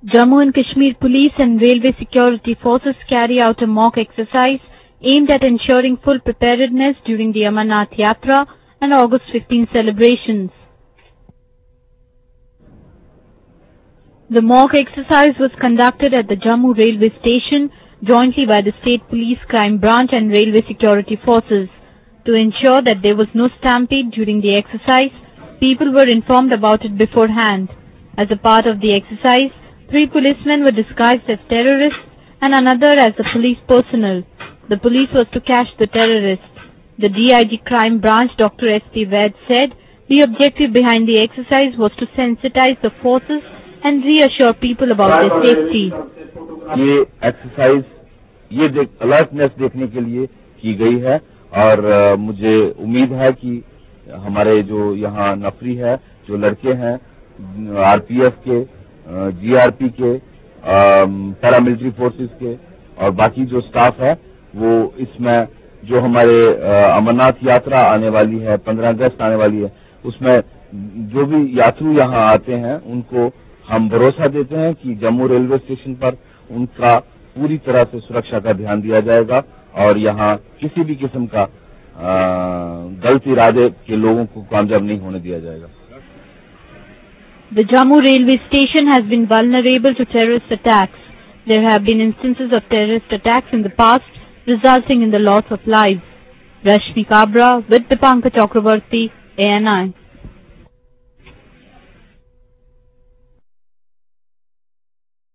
Jammu and Kashmir Police and Railway Security Forces carry out a mock exercise aimed at ensuring full preparedness during the Amarnath Yatra and August 15 celebrations. The mock exercise was conducted at the Jammu railway station jointly by the State Police Crime Branch and Railway Security Forces. To ensure that there was no stampede during the exercise, people were informed about it beforehand. As a part of the exercise, 3 policemen were disguised as terrorists and another as the police personnel. The police was to catch the terrorists. The DIG Crime Branch, Dr. S.P. Vaid, said the objective behind the exercise was to sensitize the forces and reassure people about their safety. ये exercise alertness देखने के लिए की गई है और मुझे उम्मीद है कि हमारे जो यहाँ नफरी है, जो लड़के हैं आरपीएफ के, जीआरपी के, पैरामिलिट्री फोर्सेस के और बाकी जो स्टाफ है, वो इसमें जो हमारे अमरनाथ यात्रा आने वाली है, 15 अगस्त आने वाली है, उसमें जो भी यात्री यहाँ आते हैं उनको हम भरोसा देते हैं कि जम्मू रेलवे स्टेशन पर उनका पूरी तरह से सुरक्षा का ध्यान दिया जाएगा और यहाँ किसी भी किस्म का गलत इरादे के लोगों को कामयाब नहीं होने दिया जाएगा. The Jammu railway station has been vulnerable to terrorist attacks. There have been instances of terrorist attacks in the past, resulting in the loss of lives. Rashmi Kabra with Dipankar Chakravarti, ANI.